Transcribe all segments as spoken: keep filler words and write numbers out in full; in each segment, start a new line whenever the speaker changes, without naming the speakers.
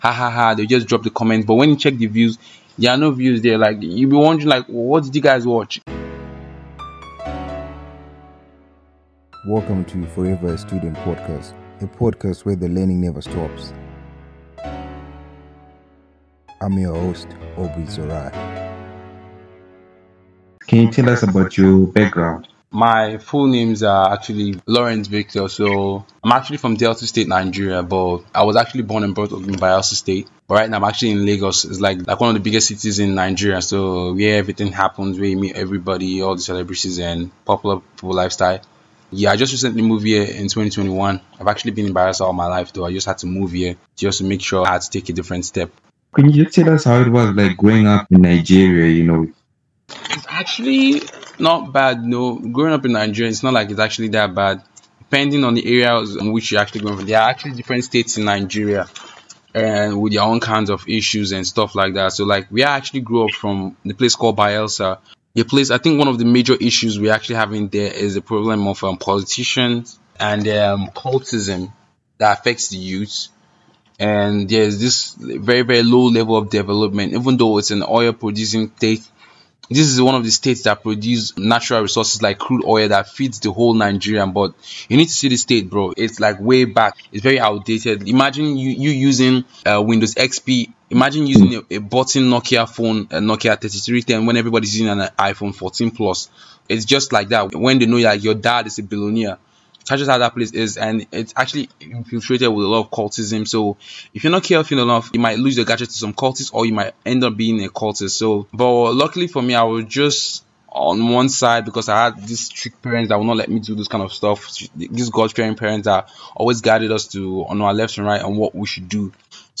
ha ha ha, they just drop the comments. But when you check the views, there are no views there. Like you'll be wondering, like, what did you guys watch?
Welcome to Forever a Student Podcast, a podcast where the learning never stops. I'm your host, Aubrey Zorai. Can you tell us about your background?
My full names are actually Lawrence Victor. So I'm actually from Delta State, Nigeria, but I was actually born and brought up in Bayelsa State. But right now I'm actually in Lagos. It's like like one of the biggest cities in Nigeria. So where everything happens, where you meet everybody, all the celebrities and popular people lifestyle. Yeah, I just recently moved here in twenty twenty-one. I've actually been in Bayelsa all my life, though. I just had to move here just to make sure I had to take a different step.
Can you just tell us how it was like growing up in Nigeria, you know?
It's actually not bad, no. Growing up in Nigeria, it's not like it's actually that bad. Depending on the areas in which you're actually going from, there are actually different states in Nigeria and with their own kinds of issues and stuff like that. So, like, we actually grew up from the place called Bayelsa. The place, I think one of the major issues we're actually having there is the problem of um, politicians and um, cultism that affects the youth. And there's this very, very low level of development, even though it's an oil producing state. This is one of the states that produce natural resources like crude oil that feeds the whole Nigerian. But you need to see the state, bro. It's like way back. It's very outdated. Imagine you, you using uh, Windows X P. Imagine using a, a button Nokia phone, a Nokia thirty-three ten, when everybody's using an iPhone fourteen Plus. It's just like that. When they know like your dad is a billionaire. That's just how that place is, and it's actually infiltrated with a lot of cultism. So if you're not careful enough, you might lose your gadget to some cultists, or you might end up being a cultist. So, but luckily for me, I was just on one side because I had these strict parents that would not let me do this kind of stuff. These God-fearing parents that always guided us to on our left and right on what we should do.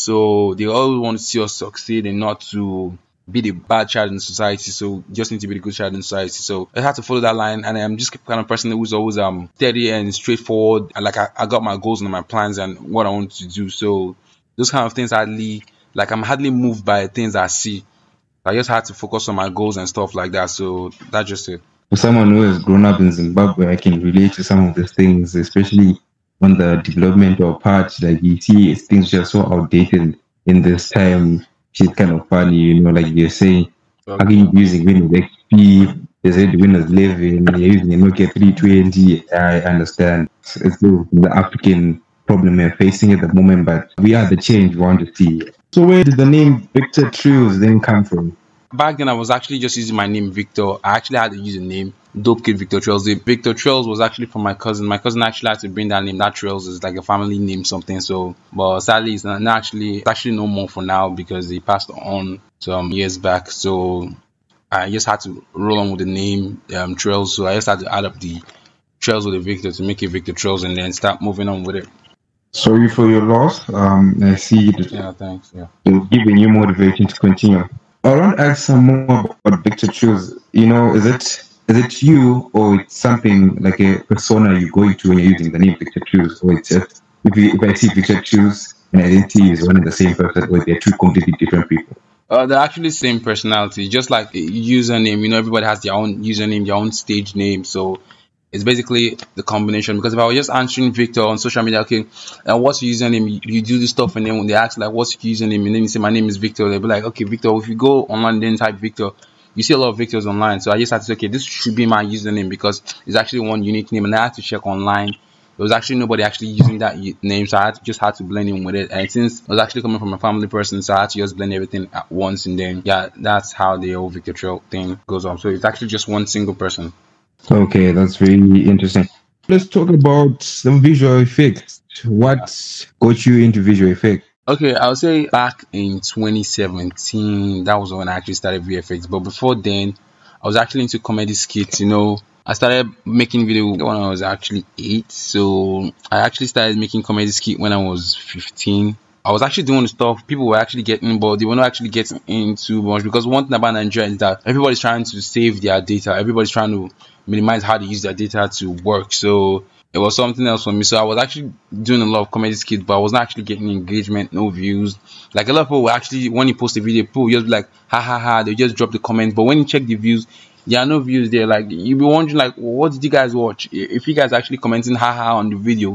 So they always want to see us succeed and not to be the bad child in society. So you just need to be the good child in society. So I had to follow that line, and I'm just the kind of person who's always um steady and straightforward, and like I, I got my goals and my plans and what I want to do. So those kind of things hardly like I'm hardly moved by things I see. I just had to focus on my goals and stuff like that. So that's just it.
For someone who has grown up in Zimbabwe, I can relate to some of these things, especially on the developmental part. Like you see things just so outdated in this time. It's kind of funny, you know, like you're saying, how can you be using Windows X P? They said Windows eleven, you're using a Nokia three twenty. I understand. It's the, the African problem we're facing at the moment, but we are the change we want to see. So where did the name Victor Trios then come from?
Back then, I was actually just using my name, Victor. I actually had to use a name, Dope Kid Victor Trails. The Victor Trails was actually from my cousin. My cousin actually had to bring that name. That Trails is like a family name, something. So, but sadly, it's not, not actually, it's actually no more for now because he passed on some years back. So, I just had to roll on with the name um, Trails. So, I just had to add up the Trails with the Victor to make it Victor Trails and then start moving on with it.
Sorry for your loss. Um, I see it.
Yeah, thanks. Yeah.
Giving you motivation to continue. I want to ask some more about Victor Trios. You know, is it is it you or it's something like a persona you go into when you're using the name Victor Trios? Or it's just if you, if I see Victor Trios and identity is one and the same person, or they're two completely different people?
Uh, they're actually the same personality, just like a username. You know, everybody has their own username, their own stage name. So it's basically the combination. Because if I was just answering Victor on social media, okay, uh, what's your username? You, you do this stuff, and then when they ask like, what's your username, and then you say my name is Victor, they'll be like, okay, Victor. If you go online, then type Victor, you see a lot of Victors online. So I just had to say, okay, this should be my username because it's actually one unique name, and I had to check online. There was actually nobody actually using that name, so I had to, just had to blend in with it. And since it was actually coming from a family person, so I had to just blend everything at once, and then yeah, that's how the whole Victor Trail thing goes on. So it's actually just one single person.
Okay, that's really interesting. Let's talk about some visual effects. What got you into visual effects?
Okay, I would say back in twenty seventeen, that was when I actually started V F X. But before then, I was actually into comedy skits. You know, I started making video when I was actually eight. So I actually started making comedy skit when I was fifteen. I was actually doing stuff people were actually getting, but they were not actually getting into much because one thing about Nigeria is that everybody's trying to save their data. Everybody's trying to minimize how they use their data to work. So it was something else for me. So I was actually doing a lot of comedy skits, but I was not actually getting engagement, no views. Like a lot of people were actually, when you post a video, people just be like, ha ha ha, they just drop the comments. But when you check the views, there are no views there. Like you'll be wondering, like, what did you guys watch? If you guys actually commenting ha ha on the video,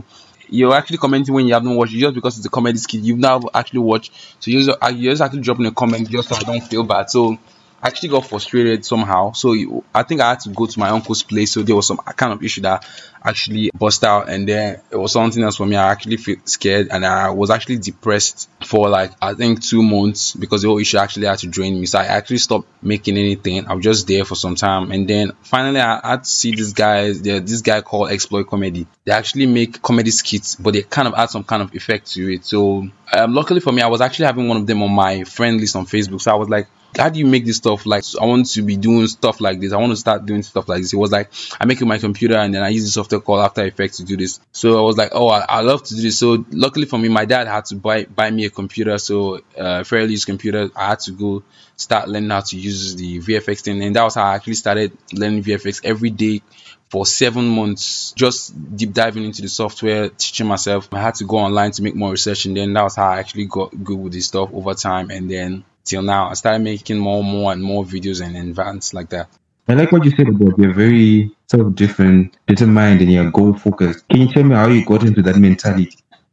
you're actually commenting when you haven't watched it just because it's a comedy skit. You've now actually watched, so you just, you just actually dropping a comment just so I don't feel bad. So I actually got frustrated somehow. So you- I think I had to go to my uncle's place. So there was some kind of issue that actually bust out, and then it was something else for me. I actually feel scared, and I was actually depressed for like I think two months because the whole issue actually had to drain me. So I actually stopped making anything. I was just there for some time, and then finally I had to see this guy. There, this guy called Exploit Comedy. They actually make comedy skits, but they kind of add some kind of effect to it. So um, luckily for me, I was actually having one of them on my friend list on Facebook. So I was like, how do you make this stuff? Like, I want to be doing stuff like this. I want to start doing stuff like this. It was like, I make it on my computer and then I use the software called After Effects to do this. So I was like, oh, I, I love to do this. So luckily for me, my dad had to buy buy me a computer. So uh, fairly used computer. I had to go start learning how to use the V F X thing. And that was how I actually started learning V F X every day for seven months, just deep diving into the software, teaching myself. I had to go online to make more research, and then that was how I actually got good with this stuff over time. And then till now, I started making more, more, and more videos and advanced like that.
I like what you said about you're very sort of different, determined, and you're goal focused. Can you tell me how you got into that mentality?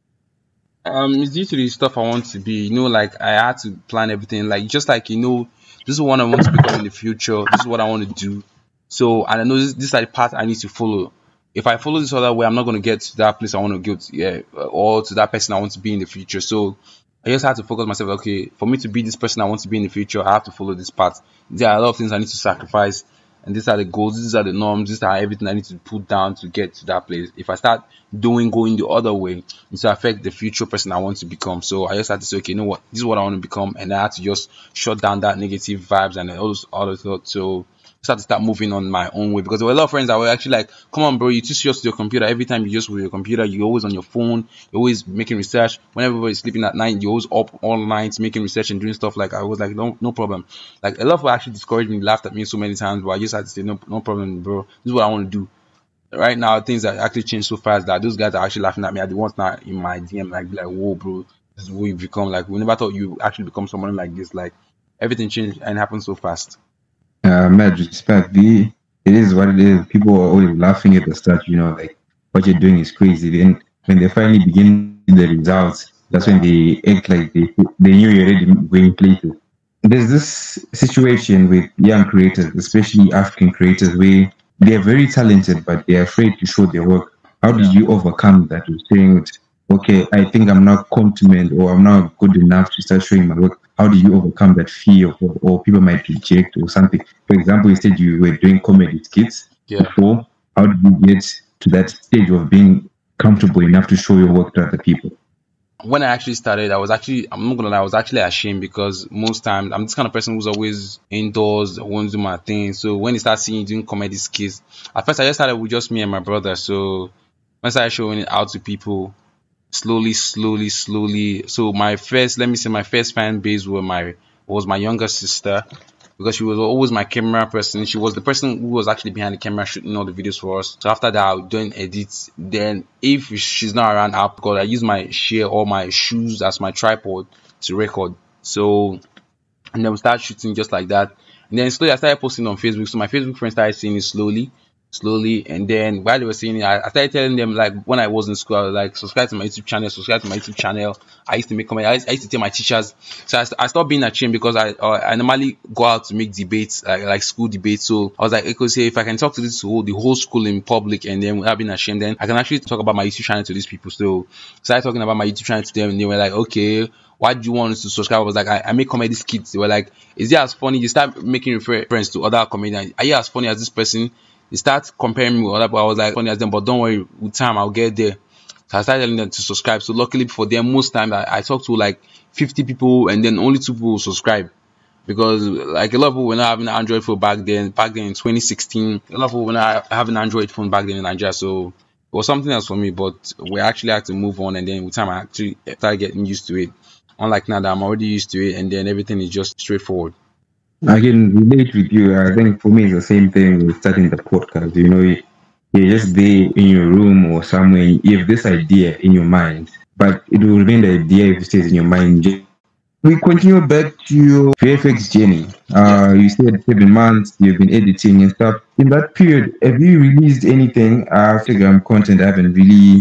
Um, it's due to the stuff I want to be. You know, like I had to plan everything. Like just like you know, this is what I want to become in the future. This is what I want to do. So, and I know this, this are the path I need to follow. If I follow this other way, I'm not going to get to that place I want to go to, yeah, or to that person I want to be in the future. So, I just had to focus myself. Okay, for me to be this person I want to be in the future, I have to follow this path. There are a lot of things I need to sacrifice, and these are the goals. These are the norms. These are everything I need to put down to get to that place. If I start doing going the other way, it's to affect the future person I want to become. So I just had to say, okay, you know what, this is what I want to become, and I had to just shut down that negative vibes and all those other thoughts. So start to start moving on my own way, because there were a lot of friends that were actually like, come on bro, you're too serious with your computer. Every time you just with your computer, you're always on your phone, you're always making research. When everybody's sleeping at night, you're always up all night making research and doing stuff. Like I was like, no no problem. Like a lot of people actually discouraged me, laughed at me so many times, but I just had to say, no no problem bro, this is what I want to do. Right now things are actually changed so fast that those guys are actually laughing at me. Are the ones now in my D M like be like, whoa bro, this is who you become. Like we never thought you actually become someone like this. Like everything changed and happened so fast.
Uh, mad respect. The, it is what it is. People are always laughing at the start, you know, like what you're doing is crazy. Then when they finally begin the results, that's when they act like they they knew you're already going places. There's this situation with young creators, especially African creators, where they're very talented, but they're afraid to show their work. How did you overcome that? You're saying, okay, I think I'm not competent or I'm not good enough to start showing my work. How do you overcome that fear, or, or people might reject or something? For example, you said you were doing comedy skits
Yeah.
before. How did you get to that stage of being comfortable enough to show your work to other people?
When I actually started, I was actually, I'm not gonna lie, I was actually ashamed because most times I'm this kind of person who's always indoors, I want to do my thing. So when they start seeing you doing comedy skits, at first I just started with just me and my brother. So when I started showing it out to people, slowly, slowly, slowly. So my first, let me say, my first fan base were my was my younger sister, because she was always my camera person. She was the person who was actually behind the camera shooting all the videos for us. So after that, I would do edits. Then if she's not around, I'll because I use my chair or my shoes as my tripod to record. So and then we start shooting just like that. And then slowly I started posting on Facebook. So my Facebook friends started seeing it slowly, slowly. And then while they were seeing it, I, I started telling them, like when I was in school, I was like, subscribe to my YouTube channel, subscribe to my YouTube channel. I used to make comments. I used, I used to tell my teachers. So I, I stopped being ashamed because I uh, I normally go out to make debates, like, like school debates. So I was like, okay, say if I can talk to this whole the whole school in public and then without being ashamed, then I can actually talk about my YouTube channel to these people. So I started talking about my YouTube channel to them, and they were like, okay, why do you want us to subscribe? I was like, I, I make comedy skits. They were like, is it as funny? You start making reference to other comedians. Are you as funny as this person? They start comparing me with other people. I was like, funny as them, but don't worry, with time I'll get there. So I started telling them to subscribe. So luckily for them, most times I, I talk to like fifty people and then only two people will subscribe. Because like a lot of people were not having an Android phone back then. Back then in twenty sixteen, a lot of people were not having an Android phone back then in Nigeria. So it was something else for me. But we actually had to move on, and then with time I actually started getting used to it. Unlike now that I'm already used to it, and then everything is just straightforward.
I can relate with you. I think for me, it's the same thing with starting the podcast. You know, you- you're just there in your room or somewhere. You have this idea in your mind, but it will remain the idea if it stays in your mind. We continue back to your V F X journey. Uh, you said seven months, you've been editing and stuff. In that period, have you released anything? Uh, Instagram content I haven't really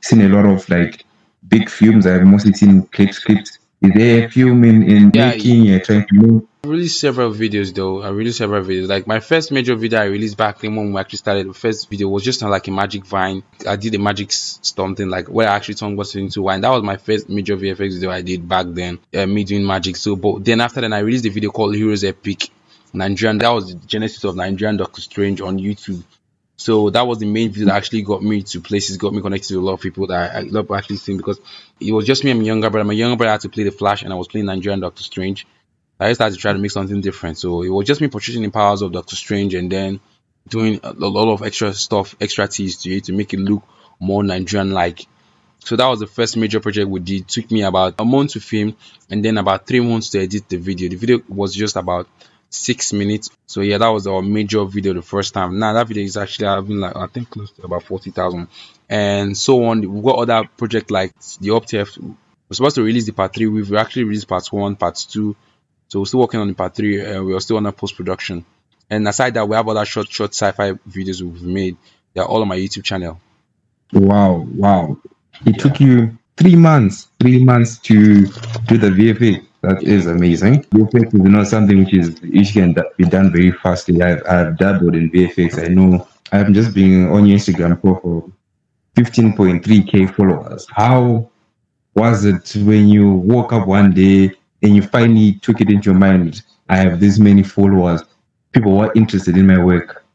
seen a lot of like big films. I've mostly seen clips, clips. Is there a film in, in
Yeah,
making? You're trying to make?
I released several videos though. I released several videos. Like my first major video I released back then when we actually started. The first video was just on like a magic vine. I did a magic s- something like where I actually turned water into wine. That was my first major V F X video I did back then. Uh, me doing magic. So, but then after that, I released a video called Heroes Epic Nigerian. That was the genesis of Nigerian Doctor Strange on YouTube. So that was the main video that actually got me to places, got me connected to a lot of people that I, I love actually seeing because it was just me and my younger brother. My younger brother had to play the Flash, and I was playing Nigerian Doctor Strange. I just started to try to make something different. So it was just me portraying the powers of Doctor Strange and then doing a, a lot of extra stuff, extra teas to it to make it look more Nigerian like. So that was the first major project we did. It took me about a month to film and then about three months to edit the video. The video was just about six minutes. So yeah, that was our major video the first time. Now that video is actually having like I think close to about forty thousand and so on. We've got other projects like the Optef. We're supposed to release the part three. We've actually released part one, part two. So we're still working on the part three. Uh, we are still on the post production. And aside that, we have other short, short sci-fi videos we've made. They're all on my YouTube channel.
Wow, wow. It
Yeah.
took you three months, three months to do the V F X. That is amazing. V F X is not something which is which can da- be done very fastly. I've, I've dabbled in V F X. I know I'm just being on your Instagram for fifteen point three K followers. How was it when you woke up one day and you finally took it into your mind? I have this many followers. People were interested in my work.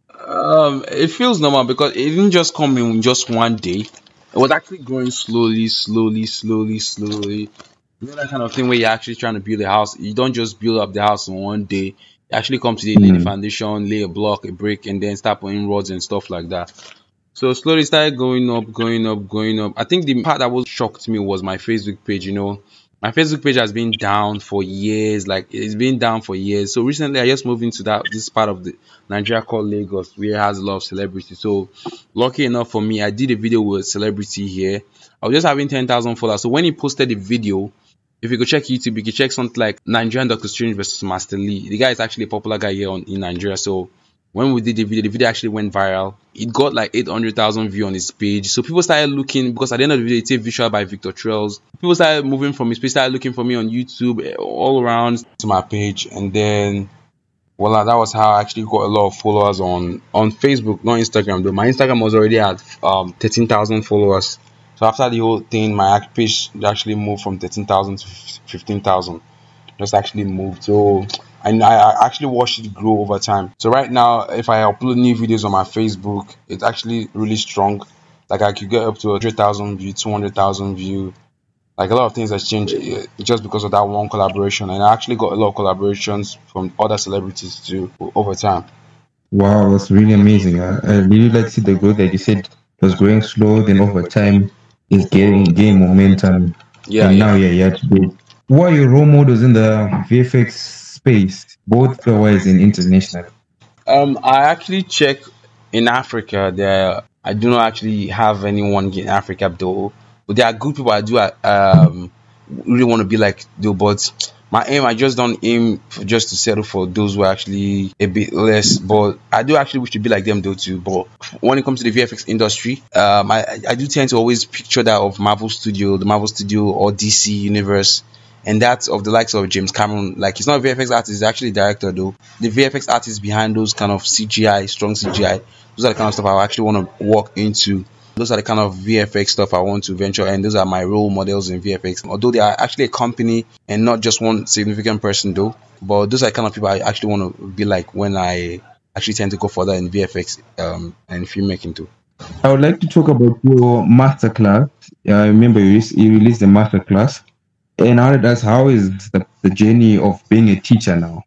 Um, it feels normal because it didn't just come in just one day. It was actually growing slowly, slowly, slowly, slowly. You know that kind of thing where you're actually trying to build a house. You don't just build up the house in one day. You actually come today, lay the
Mm.
foundation, lay a block, a brick, and then start putting rods and stuff like that. So slowly started going up, going up, going up. I think the part that was shocked me was my Facebook page. You know, my Facebook page has been down for years. Like it's been down for years. So recently, I just moved into that this part of the Nigeria called Lagos, where it has a lot of celebrities. So lucky enough for me, I did a video with a celebrity here. I was just having ten thousand followers. So when he posted the video, if you could check YouTube, you could check something like Nigerian Doctor Strange versus Master Lee. The guy is actually a popular guy here on, in Nigeria. So when we did the video, the video actually went viral. It got like eight hundred thousand views on his page. So people started looking because at the end of the video, it's a visual by Victor Trails. People started moving from his page, started looking for me on YouTube, eh, all around to my page. And then, voila, that was how I actually got a lot of followers on, on Facebook, not Instagram though. My Instagram was already at um, thirteen thousand followers. So after the whole thing, my page actually moved from thirteen thousand to fifteen thousand. Just actually moved. So I, I actually watched it grow over time. So right now, if I upload new videos on my Facebook, it's actually really strong. Like I could get up to one hundred thousand view, two hundred thousand view. Like a lot of things has changed eh, just because of that one collaboration. And I actually got a lot of collaborations from other celebrities too over time.
Wow, that's really amazing. I, I really like to see the growth that you said it was growing slow, then over time is getting gaining momentum,
Yeah,
and now
yeah.
yeah, yeah, today. Who are your role models in the V F X space, both wise and international?
Um, I actually check in Africa. There, I do not actually have anyone in Africa though. But there are good people I do uh, um really want to be like though. But my aim, I just don't aim for just to settle for those who are actually a bit less. But I do actually wish to be like them though too. But when it comes to the V F X industry, um, I I do tend to always picture that of Marvel Studio, the Marvel Studio or D C Universe and that of the likes of James Cameron. Like he's not a V F X artist, he's actually a director though. The V F X artists behind those kind of C G I, strong C G I, those are the kind of stuff I actually want to walk into. Those are the kind of V F X stuff I want to venture, and those are my role models in V F X. Although they are actually a company and not just one significant person though, but those are the kind of people I actually want to be like when I actually tend to go further in V F X um, and filmmaking too.
I would like to talk about your masterclass. Yeah, I remember you, released- you released the masterclass, and how did that? How is the, the journey of being a teacher now?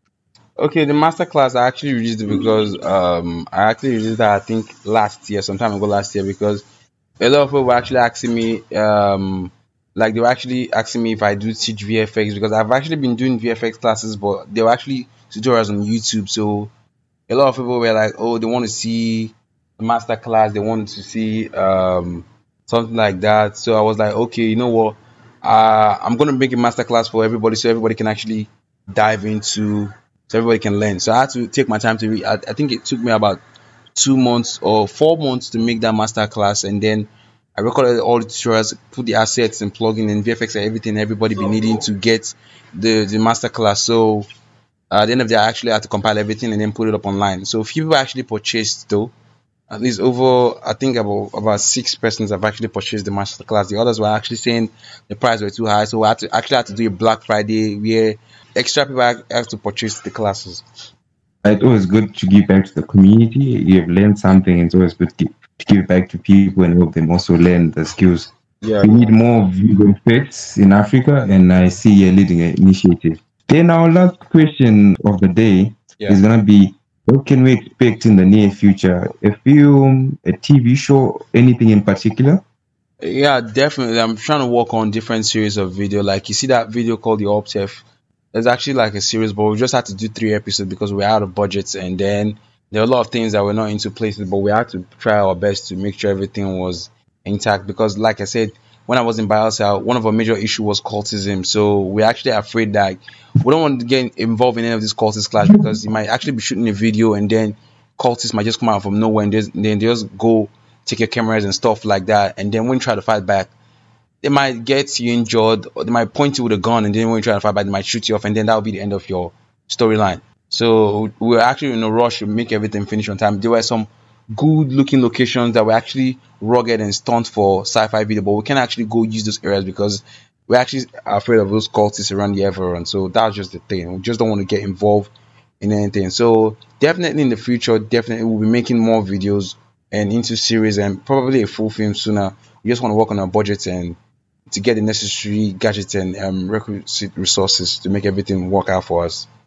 Okay, the masterclass I actually released it because um I actually released that I think last year, some time ago last year because a lot of people were actually asking me um like they were actually asking me if I do teach V F X because I've actually been doing V F X classes but they were actually tutorials on YouTube. So a lot of people were like, oh, they want to see the master class, they want to see um something like that. So I was like, okay, you know what? Uh, I'm gonna make a master class for everybody so everybody can actually dive into so everybody can learn. So I had to take my time to read. I, I think it took me about two months or four months to make that master class, and then I recorded all the tutorials, put the assets and plugin and V F X and everything everybody be needing to get the the masterclass. So uh, at the end of the day, I actually had to compile everything and then put it up online. So few people actually purchased though. At least over, I think about about six persons have actually purchased the masterclass. The others were actually saying the price were too high, so I had to actually had to do a Black Friday where extra people have have to purchase the classes.
It's always good to give back to the community. You have learned something. It's always good to, to give back to people and help them also learn the skills.
Yeah,
We need more visual effects in Africa, and I see you're leading an initiative. Then our last question of the day
yeah.
is gonna be: what can we expect in the near future? A film, a T V show, anything in particular?
Yeah, definitely. I'm trying to work on different series of video. Like you see that video called the Optef. There's actually like a series, but we just had to do three episodes because we're out of budgets, and then there are a lot of things that were not into places. But we had to try our best to make sure everything was intact. Because, like I said, when I was in Bielsa, one of our major issue was cultism. So we're actually afraid that we don't want to get involved in any of this cultist clash because you might actually be shooting a video and then cultists might just come out from nowhere and then they just go take your cameras and stuff like that. And then when you try to fight back, they might get you injured, or they might point you with a gun, and then when you try to fight back, they might shoot you off, and then that will be the end of your storyline. So we were actually in a rush to make everything finish on time. There were some good looking locations that were actually rugged and stunt for sci-fi video, but we can't actually go use those areas because we're actually afraid of those cultists around the everyone. So that's just the thing. We just don't want to get involved in anything. So definitely in the future, definitely we'll be making more videos and into series and probably a full film sooner. We just want to work on our budgets and to get the necessary gadgets and um, requisite resources to make everything work out for us.